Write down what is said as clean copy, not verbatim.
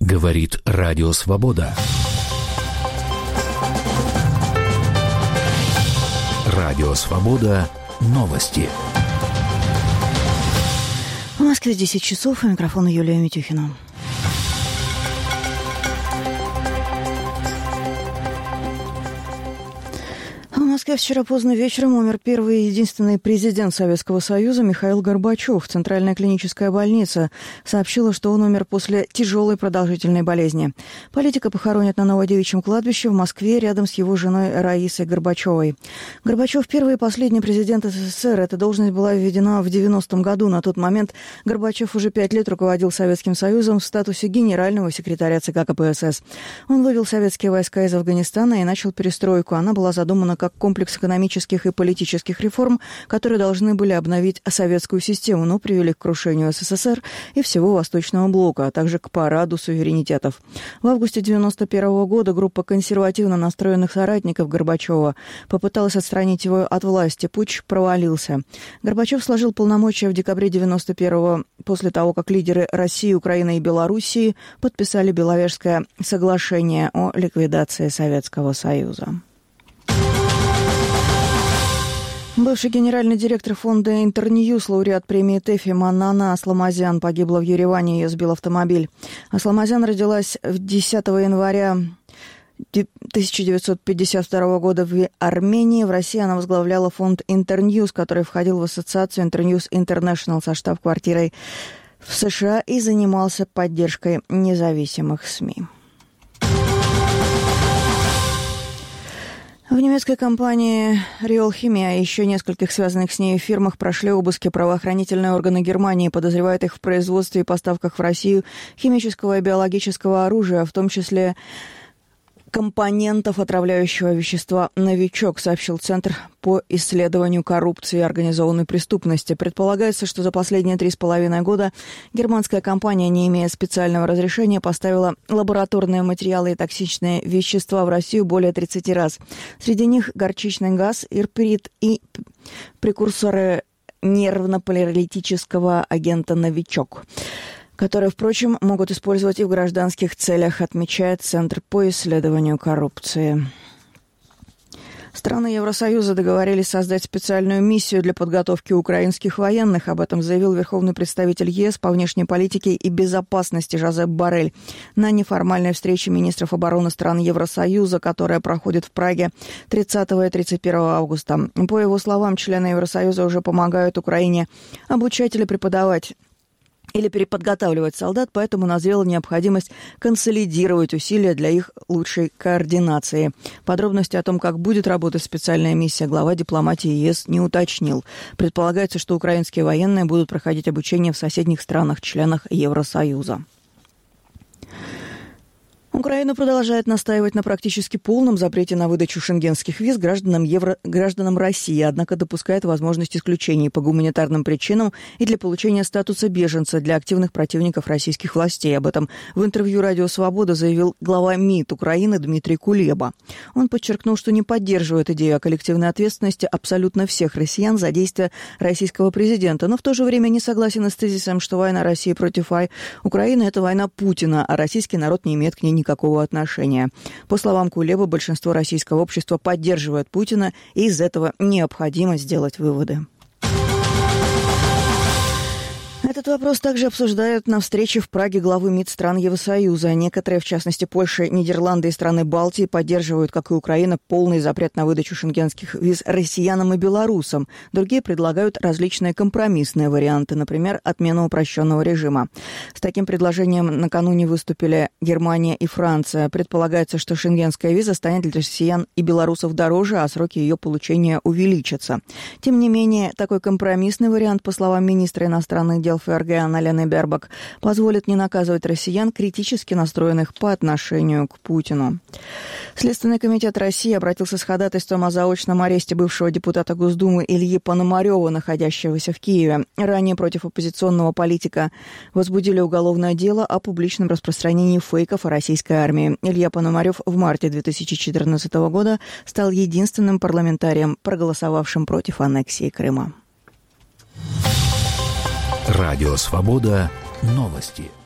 Говорит Радио Свобода. Радио Свобода. Новости. В Москве 10 часов, и микрофон Юлия Митюхина. В Москве вчера поздно вечером умер первый и единственный президент Советского Союза Михаил Горбачев. Центральная клиническая больница сообщила, что он умер после тяжелой продолжительной болезни. Политика похоронят на Новодевичьем кладбище в Москве рядом с его женой Раисой Горбачевой. Горбачев – первый и последний президент СССР. Эта должность была введена в 90-м году. На тот момент Горбачев уже 5 лет руководил Советским Союзом в статусе генерального секретаря ЦК КПСС. Он вывел советские войска из Афганистана и начал перестройку. Она была задумана как комплекс экономических и политических реформ, которые должны были обновить советскую систему, но привели к крушению СССР и всего Восточного блока, а также к параду суверенитетов. В августе 1991 года группа консервативно настроенных соратников Горбачева попыталась отстранить его от власти. Путч провалился. Горбачев сложил полномочия в декабре 1991 после того, как лидеры России, Украины и Белоруссии подписали Беловежское соглашение о ликвидации Советского Союза. Бывший генеральный директор фонда «Интерньюз», лауреат премии ТЭФИ Манана Асламазян погибла в Ереване, ее сбил автомобиль. Асламазян родилась 10 января 1952 года в Армении. В России она возглавляла фонд «Интерньюз», который входил в ассоциацию «Интерньюз Интернешнл» со штаб-квартирой в США и занимался поддержкой независимых СМИ. В немецкой компании Real Chemie и еще нескольких связанных с ней фирмах прошли обыски. Правоохранительные органы Германии подозревают их в производстве и поставках в Россию химического и биологического оружия, в том числе компонентов отравляющего вещества «Новичок», сообщил Центр по исследованию коррупции и организованной преступности. Предполагается, что за последние 3,5 года германская компания, не имея специального разрешения, поставила лабораторные материалы и токсичные вещества в Россию более 30 раз. Среди них горчичный газ, ирпирит и прекурсоры нервно-паралитического агента «Новичок», которые, впрочем, могут использовать и в гражданских целях, отмечает Центр по исследованию коррупции. Страны Евросоюза договорились создать специальную миссию для подготовки украинских военных. Об этом заявил верховный представитель ЕС по внешней политике и безопасности Жозеп Боррель на неформальной встрече министров обороны стран Евросоюза, которая проходит в Праге 30 и 31 августа. По его словам, члены Евросоюза уже помогают Украине обучать или преподавать или переподготавливать солдат, поэтому назрела необходимость консолидировать усилия для их лучшей координации. Подробности о том, как будет работать специальная миссия, глава дипломатии ЕС не уточнил. Предполагается, что украинские военные будут проходить обучение в соседних странах-членах Евросоюза. Украина продолжает настаивать на практически полном запрете на выдачу шенгенских виз гражданам России, однако допускает возможность исключений по гуманитарным причинам и для получения статуса беженца для активных противников российских властей. Об этом в интервью «Радио Свобода» заявил глава МИД Украины Дмитрий Кулеба. Он подчеркнул, что не поддерживает идею о коллективной ответственности абсолютно всех россиян за действия российского президента, но в то же время не согласен с тезисом, что война России против Украины – это война Путина, а российский народ не имеет к ней никакого отношения. По словам Кулеба, большинство российского общества поддерживает Путина, и из этого необходимо сделать выводы. Этот вопрос также обсуждают на встрече в Праге главы МИД стран Евросоюза. Некоторые, в частности Польша, Нидерланды и страны Балтии, поддерживают, как и Украина, полный запрет на выдачу шенгенских виз россиянам и белорусам. Другие предлагают различные компромиссные варианты, например, отмену упрощенного режима. С таким предложением накануне выступили Германия и Франция. Предполагается, что шенгенская виза станет для россиян и белорусов дороже, а сроки ее получения увеличатся. Тем не менее, такой компромиссный вариант, по словам министра иностранных дел ФРГ Анна-Лены Бербак, позволит не наказывать россиян, критически настроенных по отношению к Путину. Следственный комитет России обратился с ходатайством о заочном аресте бывшего депутата Госдумы Ильи Пономарёва, находящегося в Киеве. Ранее против оппозиционного политика возбудили уголовное дело о публичном распространении фейков о российской армии. Илья Пономарёв в марте 2014 года стал единственным парламентарием, проголосовавшим против аннексии Крыма. Радио Свобода. Новости.